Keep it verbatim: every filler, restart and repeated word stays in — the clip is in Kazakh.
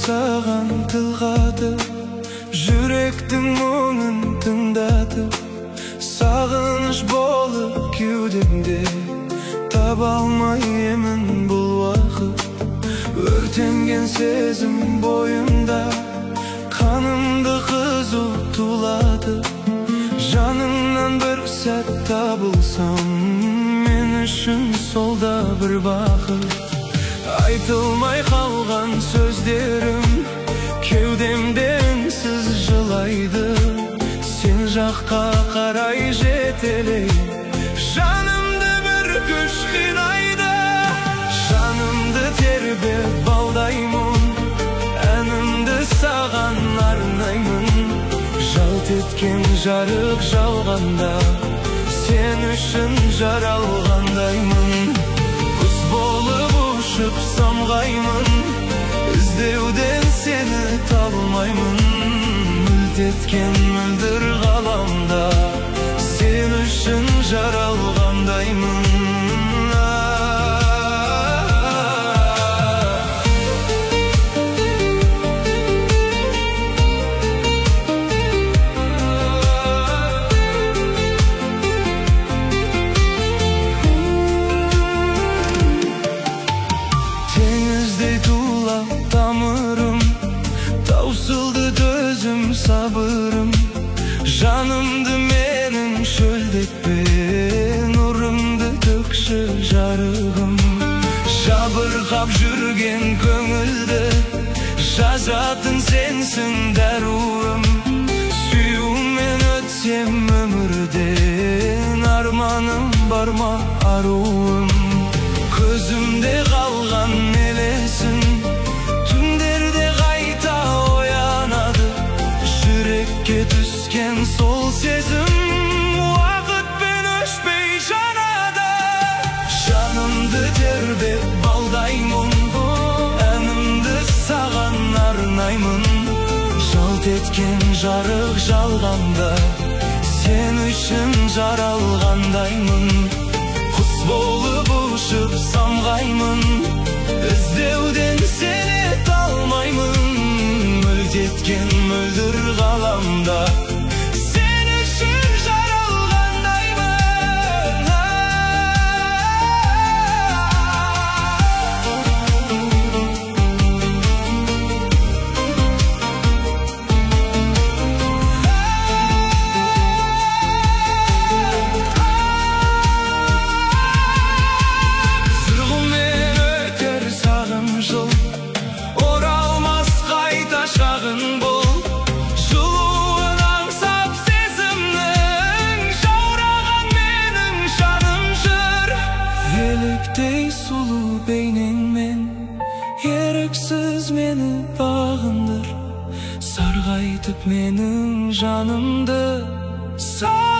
саған тіл қатып, жүректің мұңын тыңдатып, сағыныш болып кеудемде, таба алмай емін бұл уақыт. Өртенген сезім бойымда, қанымды қызу тулатып, жаныңнан бір сәт табылсам, мен үшін сол да бір бақыт. Айтылмай қалған сөздерім кеудемде үнсіз жылайды, сен жаққа қарай жетелей, жанымды бір күш қинайды. Жанымды тербеп балдаймын, әнімді саған арнаймын. Жалт еткен жарық жалғанда, сен үшін жаралғандаймын. Құс болып ұшып самғаймын, іздеуден сені табылмаймын. Мүлт еткен мөлдір ғаламда, сен үшін жаралғандаймын. Тамырым, таусылды төзім сабырым, жанымды менің шөлдетпе, нұрыңды төкші жарығым. Жабырқап жүрген көңілді, жазатын сенсің дәруім. Сүюмен өтсем өмірден, арманым бар ма аруым. Көзімде қалған елесің, түндерде қайта оянады, жүрекке түскен сол сезім, уақытпен өшпей жанады. Жанымды тербеп балдаймын, әнімді саған арнаймын. Жалт еткен жарық жалғанда, сен үшін жаралғандаймын. Құс болып ұшып самғаймын, іздеуден сені талмаймын. Мүлт еткен мөлдір ғаламда, сен үшін жаралғандаймын. Сырғымен өтер сағым жыл, оралмас қайта шағын бұл. Жылуын аңсап сезімнің, жаураған менің жаным жыр. Еліктей сұлу бейнеңмен, еріксіз мені бағындыр, сарғайтып менің жанымды.